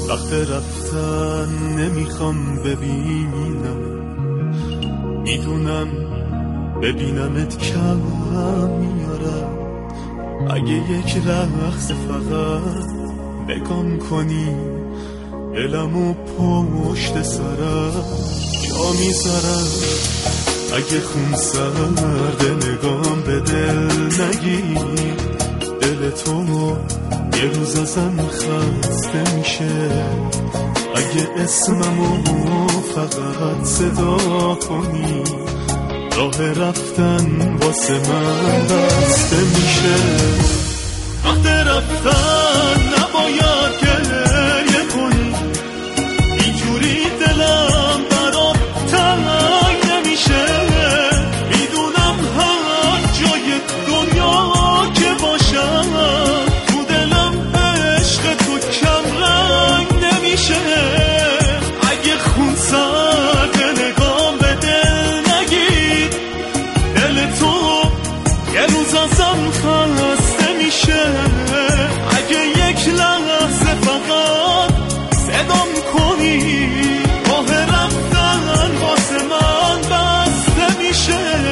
وقت رفتن نمیخوام ببینم، میدونم ببینمت کم میارم. اگه یک لحظه فقط نگام کنی، دلمو پشت سرم جا میذارم. اگه خون سرده نگام به دل نگیری، دل تو یه روز ازم خسته میشه. اگه اسممو فقط صدا کنی، راه رفتن واسه من بسته میشه. وقت رفتن نباید گریه کنی، اینجوری دلم برات تنگ نمیشه. میدونم هر جای دنیا که باشم، تو دلم عشق تو کم رنگ نمیشه. اگه خون سرد نگام به دل نگیر، دل تو یه روز ازم خسته میشه. اگه یک لحظه فقط صدام کنی، راه رفتن واسه من بسته میشه.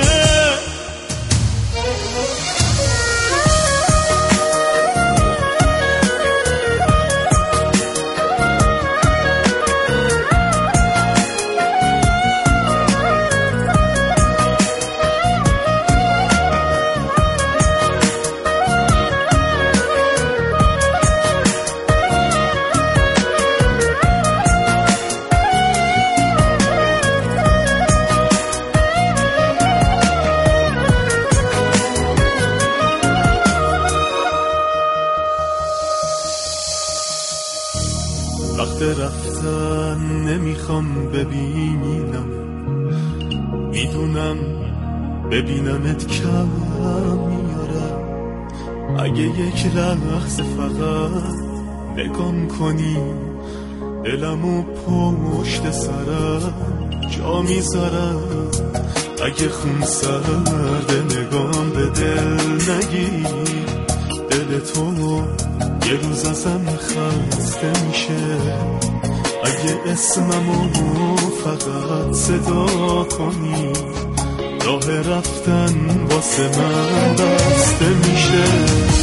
وقت رفتن نمیخوام ببینم، میدونم ببینمت کم میارم. اگه یک لحظه فقط نگام کنی، دلمو پشت سرم جا میذارم. اگه خون سرد نگام به دل نگیری، دل تو یه روز ازم خسته میشه. اگه اسممو فقط صدا کنی، راه رفتن واسه من بسته میشه.